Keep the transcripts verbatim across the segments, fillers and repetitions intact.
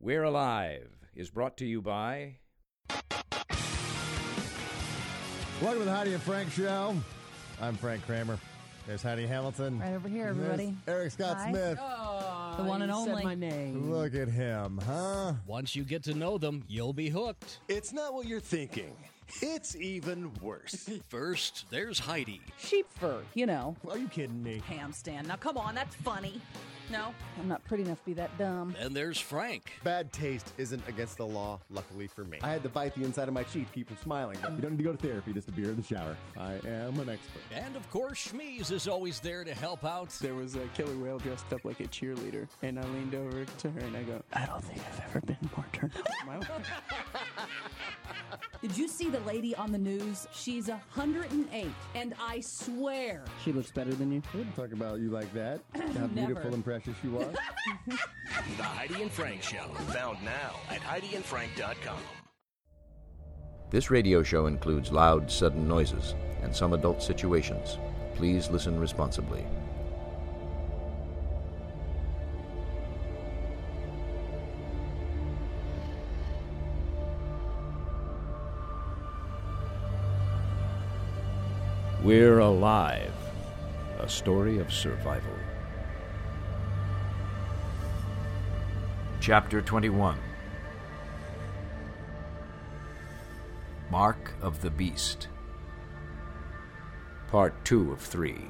We're Alive is brought to you by... Welcome to the Heidi and Frank Show. I'm Frank Kramer. There's Heidi Hamilton. Right over here, everybody. There's Eric Scott Hi. Smith. Oh, The one and you only. Said my name. Look at him, huh? Once you get to know them, you'll be hooked. It's not what you're thinking. It's even worse. First, there's Heidi. Sheep fur, you know. Are you kidding me? Ham stand. Now, come on, that's funny. No, I'm not pretty enough to be that dumb. Then there's Frank. Bad taste isn't against the law, luckily for me. I had to bite the inside of my cheek to keep from smiling. You don't need to go to therapy, just a beer in the shower. I am an expert. And of course, Schmeez is always there to help out. There was a killer whale dressed up like a cheerleader, and I leaned over to her and I go, I don't think I've ever been more turned on in my life. Did you see the lady on the news? She's one hundred eight, and I swear. She looks better than you. Talk about you like that. How Never. beautiful and precious you are. The Heidi and Frank Show, found now at heidi and frank dot com. This radio show includes loud, sudden noises and some adult situations. Please listen responsibly. We're Alive, a story of survival. Chapter twenty-one. Mark of the Beast. Part two of three.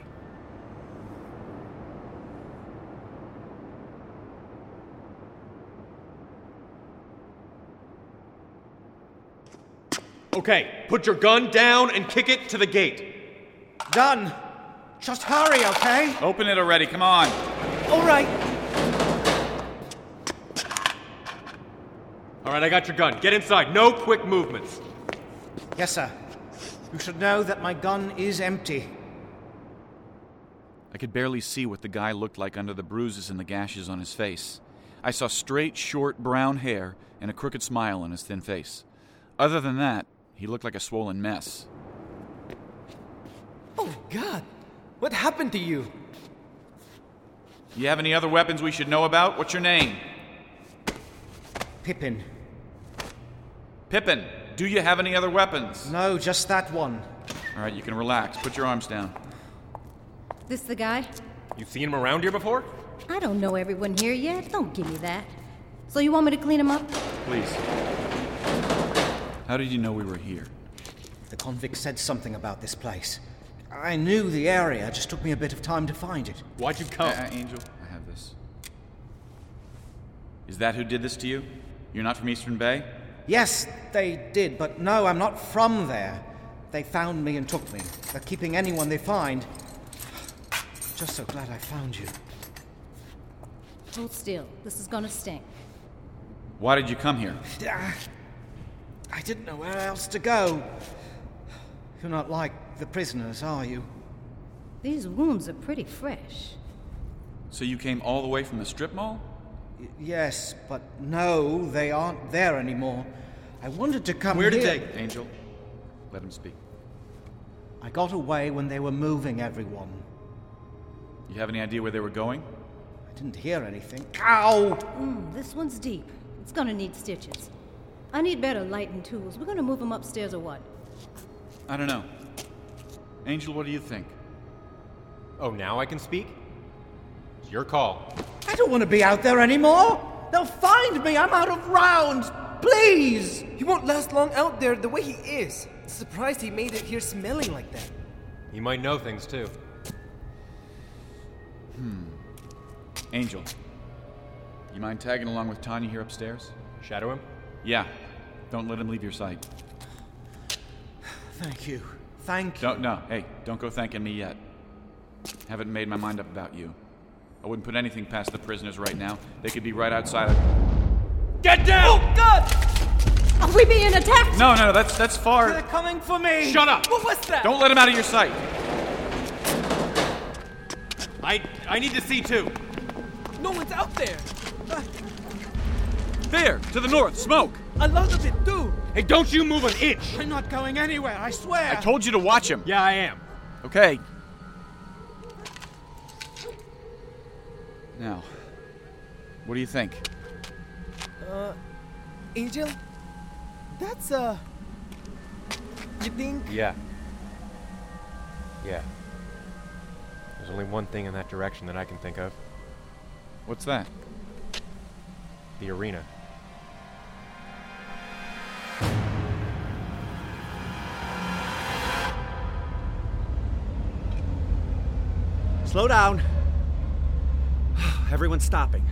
Okay, put your gun down and kick it to the gate. Done. Just hurry, okay? Open it already, come on. All right. All right, I got your gun. Get inside. No quick movements. Yes, sir. You should know that my gun is empty. I could barely see what the guy looked like under the bruises and the gashes on his face. I saw straight, short, brown hair and a crooked smile on his thin face. Other than that, he looked like a swollen mess. Oh, God. What happened to you? You have any other weapons we should know about? What's your name? Pippin. Pippin. Do you have any other weapons? No, just that one. All right, you can relax. Put your arms down. This the guy? You seen him around here before? I don't know everyone here yet. Don't give me that. So you want me to clean him up? Please. How did you know we were here? The convict said something about this place. I knew the area. It just took me a bit of time to find it. Why'd you come? Uh, uh, Angel, I have this. Is that who did this to you? You're not from Eastern Bay? Yes, they did, but no, I'm not from there. They found me and took me. They're keeping anyone they find. Just so glad I found you. Hold still. This is gonna stink. Why did you come here? Ah, I didn't know where else to go. You're not like the prisoners, are you? These wounds are pretty fresh. So you came all the way from the strip mall? Y- yes, but no, they aren't there anymore. I wanted to come Where did here. they? Angel, let him speak. I got away when they were moving everyone. You have any idea where they were going? I didn't hear anything. Ow! Mm, this one's deep. It's gonna need stitches. I need better light and tools. We're gonna move him upstairs or what? I don't know. Angel, what do you think? Oh, now I can speak? It's your call. I don't want to be out there anymore! They'll find me! I'm out of rounds! Please! He won't last long out there the way he is. Surprised he made it here smelling like that. He might know things, too. Hmm. Angel, you mind tagging along with Tanya here upstairs? Shadow him? Yeah. Don't let him leave your sight. Thank you. Thank you. Don't, no, hey, don't go thanking me yet. Haven't made my mind up about you. I wouldn't put anything past the prisoners right now. They could be right outside of... Get down! Oh, God! Are we being attacked? No, no, that's that's far... They're coming for me! Shut up! What was that? Don't let him out of your sight. I I need to see, too. No one's out there. Uh, There, to the north, smoke. a lot of it, too. Hey, don't you move an inch! I'm not going anywhere, I swear! I told you to watch him. Yeah, I am. Okay. Now, what do you think? Uh, Angel? That's, uh... You think? Yeah. Yeah. There's only one thing in that direction that I can think of. What's that? The arena. Slow down. Everyone's stopping.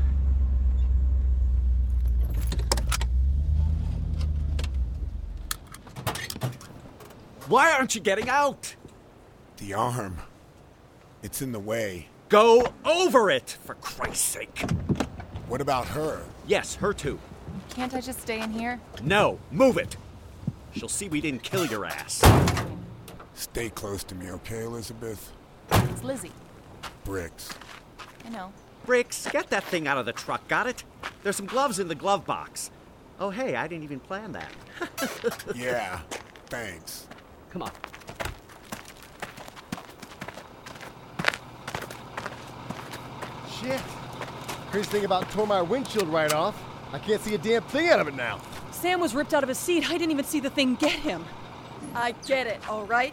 Why aren't you getting out? The arm. It's in the way. Go over it, for Christ's sake. What about her? Yes, her too. Can't I just stay in here? No, move it. She'll see we didn't kill your ass. Stay close to me, okay, Elizabeth? It's Lizzie. Bricks. I know. Bricks, get that thing out of the truck, got it? There's some gloves in the glove box. Oh, hey, I didn't even plan that. Yeah, thanks. Come on. Shit. Crazy thing about tore my windshield right off. I can't see a damn thing out of it now. Sam was ripped out of his seat. I didn't even see the thing get him. I get it, all right?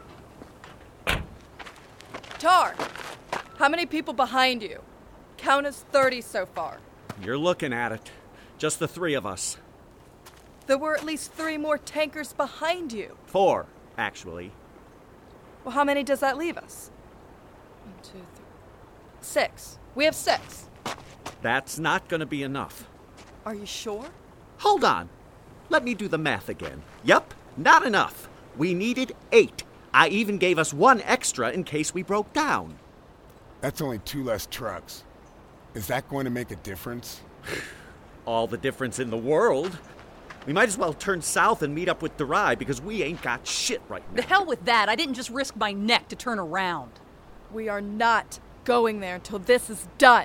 Tar, how many people behind you? Count as thirty so far. You're looking at it. Just the three of us. There were at least three more tankers behind you. Four, actually. Well, how many does that leave us? One, two, three. Six. We have six. That's not gonna be enough. Are you sure? Hold on. Let me do the math again. Yep, not enough. We needed eight. I even gave us one extra in case we broke down. That's only two less trucks. Is that going to make a difference? All the difference in the world. We might as well turn south and meet up with Durai because we ain't got shit right now. The hell with that. I didn't just risk my neck to turn around. We are not going there until this is done.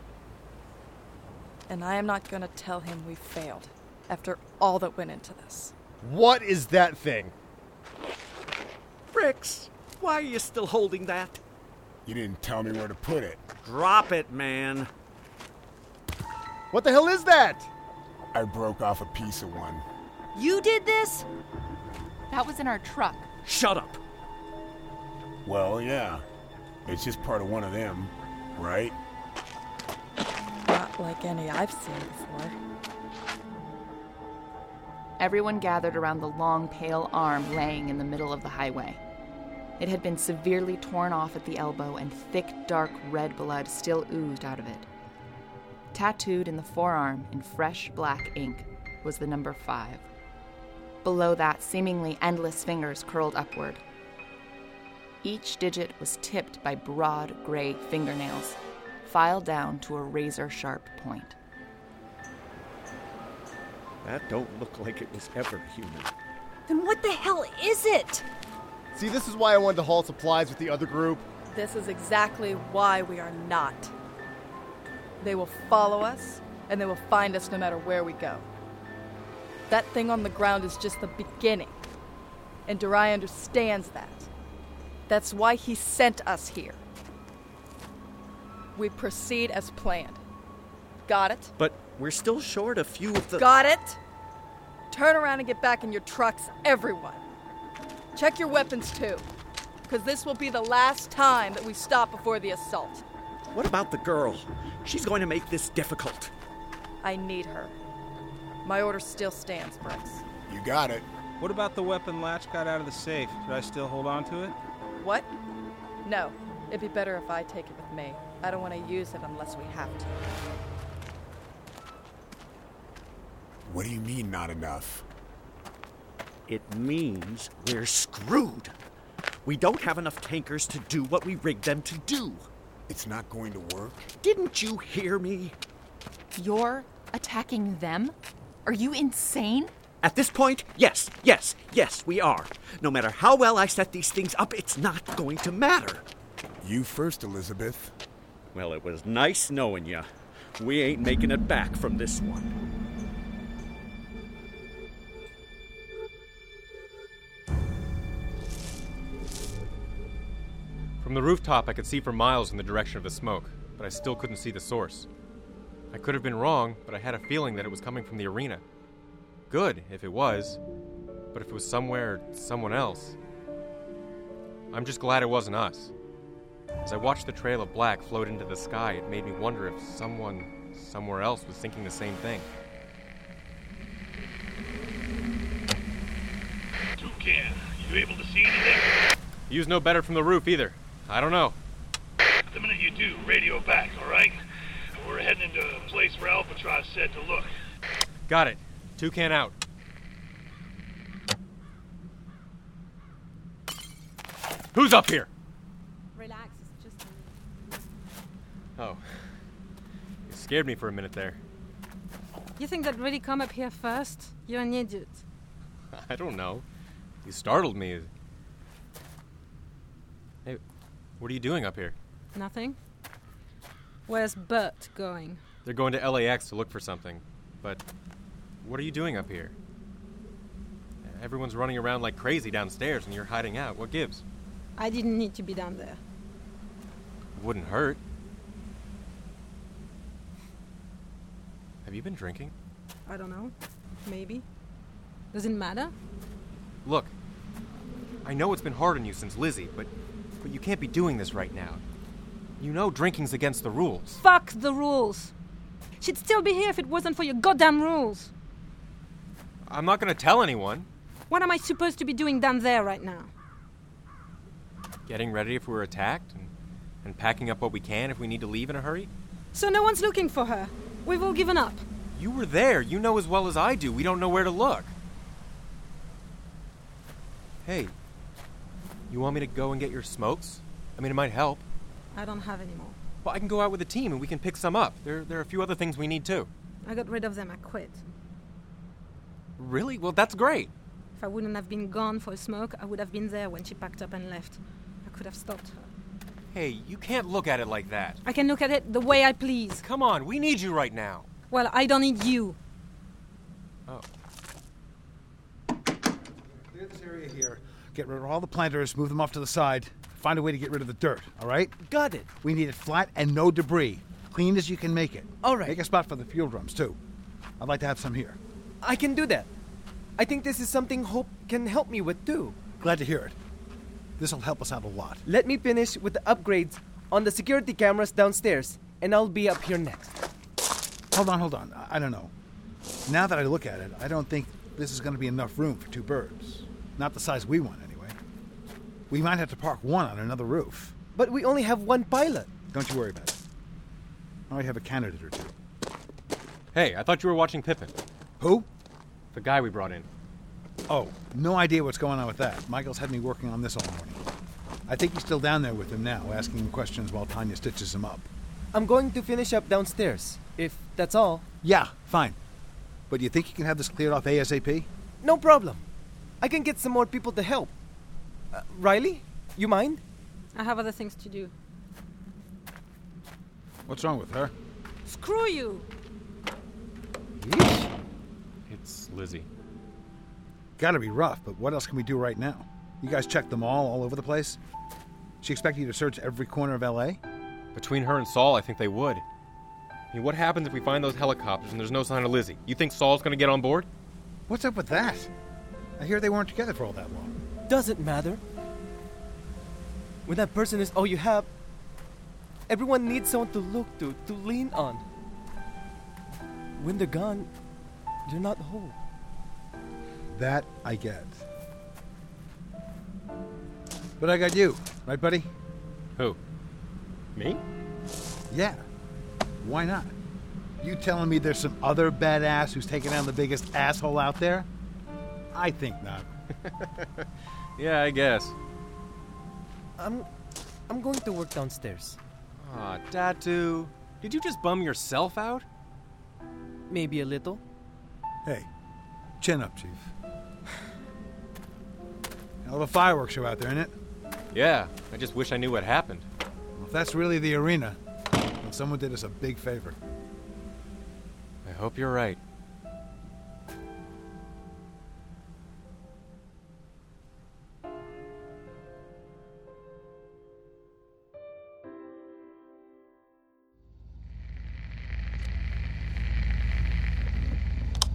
And I am not going to tell him we failed after all that went into this. What is that thing? Bricks, why are you still holding that? You didn't tell me where to put it. Drop it, man. What the hell is that? I broke off a piece of one. You did this? That was in our truck. Shut up. Well, yeah. It's just part of one of them, right? Not like any I've seen before. Everyone gathered around the long, pale arm laying in the middle of the highway. It had been severely torn off at the elbow, and thick, dark red blood still oozed out of it. Tattooed in the forearm in fresh black ink was the number five. Below that, seemingly endless fingers curled upward. Each digit was tipped by broad, gray fingernails, filed down to a razor-sharp point. That don't look like it was ever human. Then what the hell is it? See, this is why I wanted to haul supplies with the other group. This is exactly why we are not. They will follow us, and they will find us no matter where we go. That thing on the ground is just the beginning, and Durai understands that. That's why he sent us here. We proceed as planned. Got it? But we're still short a few of the... Got it? Turn around and get back in your trucks, everyone. Check your weapons, too, because this will be the last time that we stop before the assault. What about the girl? She's going to make this difficult. I need her. My order still stands, Bricks. You got it. What about the weapon Latch got out of the safe? Should I still hold on to it? What? No. It'd be better if I take it with me. I don't want to use it unless we have to. What do you mean, not enough? It means we're screwed. We don't have enough tankers to do what we rigged them to do. It's not going to work? Didn't you hear me? You're attacking them? Are you insane? At this point, yes, yes, yes, we are. No matter how well I set these things up, it's not going to matter. You first, Elizabeth. Well, it was nice knowing you. We ain't making it back from this one. From the rooftop, I could see for miles in the direction of the smoke, but I still couldn't see the source. I could have been wrong, but I had a feeling that it was coming from the arena. Good, if it was. But if it was somewhere, someone else... I'm just glad it wasn't us. As I watched the trail of black float into the sky, it made me wonder if someone, somewhere else was thinking the same thing. Toucan, you able to see anything? You's no better from the roof either. I don't know. The minute you do, radio back, all right? We're heading into a place where Albatross said to look. Got it. Toucan out. Who's up here? Relax, it's just me. Oh. You scared me for a minute there. You think that really come up here first? You're an idiot. I don't know. You startled me. Hey, what are you doing up here? Nothing. Where's Bert going? They're going to L A X to look for something. But what are you doing up here? Everyone's running around like crazy downstairs and you're hiding out. What gives? I didn't need to be down there. Wouldn't hurt. Have you been drinking? I don't know. Maybe. Does it matter? Look, I know it's been hard on you since Lizzie, but but you can't be doing this right now. You know drinking's against the rules. Fuck the rules. She'd still be here if it wasn't for your goddamn rules. I'm not gonna tell anyone. What am I supposed to be doing down there right now? Getting ready if we're attacked, and, and packing up what we can if we need to leave in a hurry? So no one's looking for her. We've all given up. You were there. You know as well as I do. We don't know where to look. Hey, you want me to go and get your smokes? I mean, it might help. I don't have any more. Well, I can go out with the team and we can pick some up. There, there are a few other things we need too. I got rid of them. I quit. Really? Well, that's great. If I wouldn't have been gone for a smoke, I would have been there when she packed up and left. I could have stopped her. Hey, you can't look at it like that. I can look at it the way I please. Come on, we need you right now. Well, I don't need you. Oh. Clear this area here. Get rid of all the planters, move them off to the side. Find a way to get rid of the dirt, all right? Got it. We need it flat and no debris. Clean as you can make it. All right. Make a spot for the fuel drums, too. I'd like to have some here. I can do that. I think this is something Hope can help me with, too. Glad to hear it. This'll help us out a lot. Let me finish with the upgrades on the security cameras downstairs, and I'll be up here next. Hold on, hold on. I, I don't know. Now that I look at it, I don't think this is going to be enough room for two birds. Not the size we want, anyway. We might have to park one on another roof. But we only have one pilot. Don't you worry about it. I might have a candidate or two. Hey, I thought you were watching Pippin. Who? The guy we brought in. Oh, no idea what's going on with that. Michael's had me working on this all morning. I think he's still down there with him now, asking him questions while Tanya stitches him up. I'm going to finish up downstairs, if that's all. Yeah, fine. But you think you can have this cleared off ASAP? No problem. I can get some more people to help. Uh, Riley, you mind? I have other things to do. What's wrong with her? Screw you! Yeesh. It's Lizzie. Gotta be rough, but what else can we do right now? You guys checked them all, all over the place? She expect you to search every corner of L A? Between her and Saul, I think they would. I mean, what happens if we find those helicopters and there's no sign of Lizzie? You think Saul's gonna get on board? What's up with that? I hear they weren't together for all that long. Doesn't matter. When that person is all you have, everyone needs someone to look to, to lean on. When they're gone, you're not whole. That I get. But I got you, right, buddy? Who? Me? Yeah. Why not? You telling me there's some other badass who's taking down the biggest asshole out there? I think not. Yeah, I guess. I'm I'm going to work downstairs. Aw, Datu. Did you just bum yourself out? Maybe a little. Hey, chin up, Chief. Hell of a fireworks show out there, isn't it? Yeah, I just wish I knew what happened. Well, if that's really the arena, then someone did us a big favor. I hope you're right.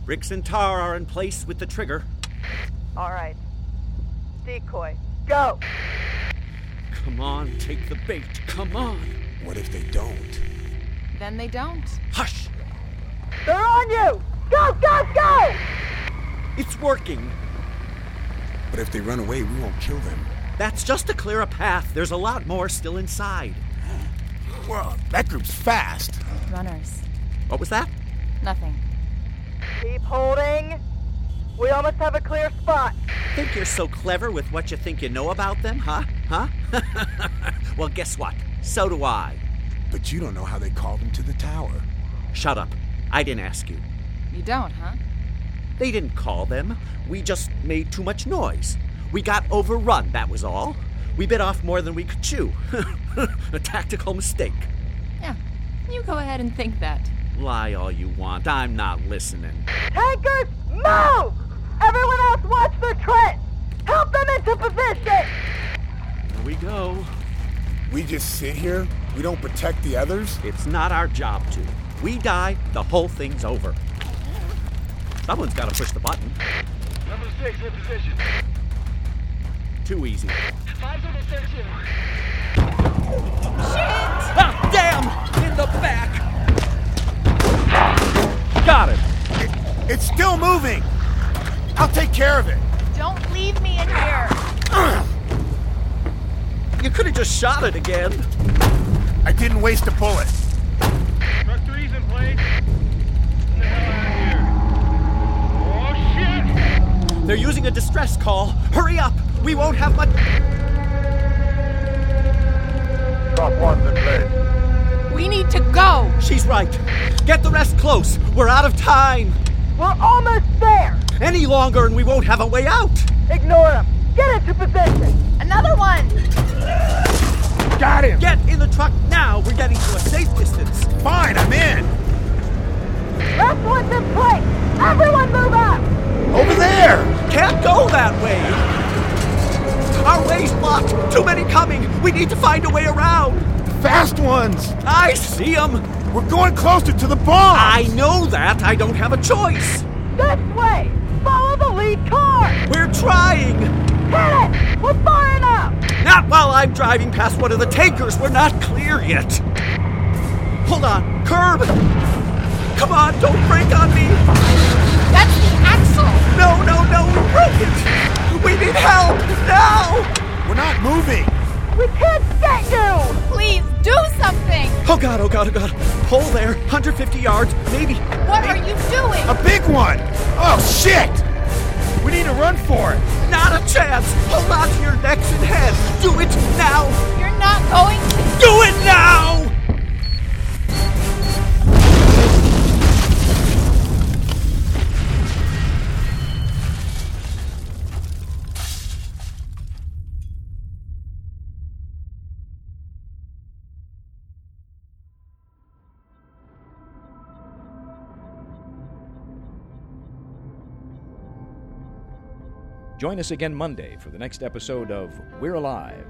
Bricks and tar are in place with the trigger. All right. Decoy, go! Come on, take the bait. Come on. What if they don't? Then they don't. Hush! They're on you! Go, go, go! It's working. But if they run away, we won't kill them. That's just to clear a path. There's a lot more still inside. Well, that group's fast. Runners. What was that? Nothing. Keep holding. We almost have a clear spot. Think you're so clever with what you think you know about them, huh? Huh? Well, guess what? So do I. But you don't know how they called them to the tower. Shut up. I didn't ask you. You don't, huh? They didn't call them. We just made too much noise. We got overrun, that was all. We bit off more than we could chew. A tactical mistake. Yeah, you go ahead and think that. Lie all you want. I'm not listening. Tankers, move! Everyone else watch their trench! Help them into position! Here we go. We just sit here? We don't protect the others? It's not our job to. We die, the whole thing's over. Someone's got to push the button. Number six in position. Too easy. Five's on the section. Shit! Ah, damn! In the back! Got it! it! It's still moving! I'll take care of it! Don't leave me in here! You could have just shot it again. I didn't waste a bullet. Truck three's in place. Get the hell out of here. Oh, shit! They're using a distress call. Hurry up! We won't have much... Drop one's in place. We need to go! She's right. Get the rest close. We're out of time. We're almost there! Any longer and we won't have a way out. Ignore them. Get into position. Another one! Got him! Get in the truck now. We're getting to a safe distance. Fine, I'm in. Last one's in place. Everyone move up! Over there! Can't go that way. Our way's blocked. Too many coming. We need to find a way around. Fast ones! I see them. We're going closer to the bomb! I know that. I don't have a choice. This way! Follow the lead car! We're trying. Hit it! We're firing up! Not while I'm driving past one of the tankers. We're not clear yet. Hold on. Curb! Come on, don't break on me! That's the axle! No, no, no, we broke it! We need help! Now! We're not moving! We can't get you! Please, do something! Oh god, oh god, oh god. Hole there, one hundred fifty yards, maybe. What maybe. Are you doing? A big one! Oh, shit! We need to run for it! Not a chance! Hold on to your necks and heads! Do it now! You're not going to... Do it now! Join us again Monday for the next episode of We're Alive.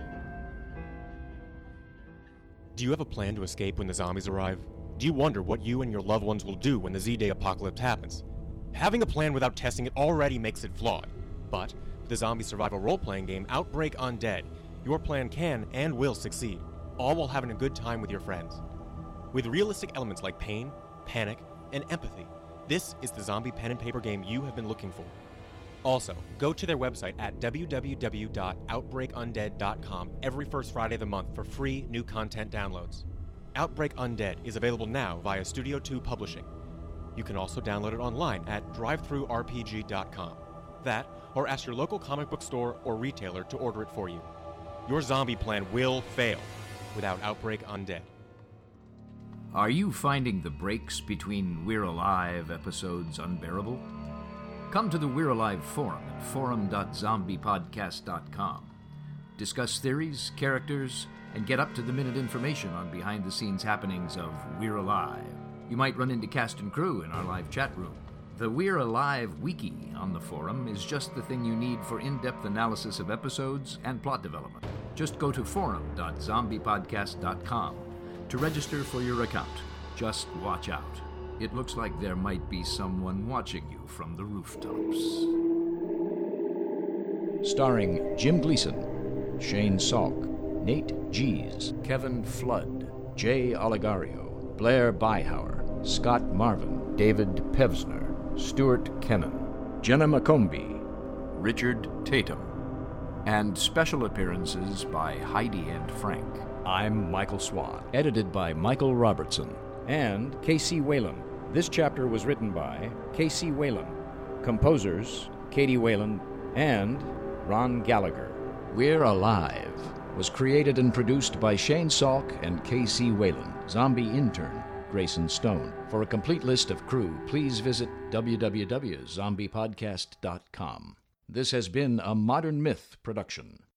Do you have a plan to escape when the zombies arrive? Do you wonder what you and your loved ones will do when the Z-Day apocalypse happens? Having a plan without testing it already makes it flawed. But with the zombie survival role-playing game Outbreak Undead, your plan can and will succeed, all while having a good time with your friends. With realistic elements like pain, panic, and empathy, this is the zombie pen and paper game you have been looking for. Also, go to their website at w w w dot outbreak undead dot com every first Friday of the month for free new content downloads. Outbreak Undead is available now via Studio two Publishing. You can also download it online at drive thru r p g dot com. That, or ask your local comic book store or retailer to order it for you. Your zombie plan will fail without Outbreak Undead. Are you finding the breaks between We're Alive episodes unbearable? Come to the We're Alive forum at forum dot zombie podcast dot com. Discuss theories, characters, and get up-to-the-minute information on behind-the-scenes happenings of We're Alive. You might run into cast and crew in our live chat room. The We're Alive wiki on the forum is just the thing you need for in-depth analysis of episodes and plot development. Just go to forum dot zombie podcast dot com to register for your account. Just watch out. It looks like there might be someone watching you from the rooftops. Starring Jim Gleason, Shane Salk, Nate Gies, Kevin Flood, Jay Oligario, Blair Byhauer, Scott Marvin, David Pevsner, Stuart Kennan, Jenna McCombie, Richard Tatum, and special appearances by Heidi and Frank. I'm Michael Swan. Edited by Michael Robertson and Casey Whalen. This chapter was written by Casey Whalen. Composers, Katie Whalen and Ron Gallagher. We're Alive was created and produced by Shane Salk and K C Whalen. Zombie intern, Grayson Stone. For a complete list of crew, please visit w w w dot zombie podcast dot com. This has been a Modern Myth production.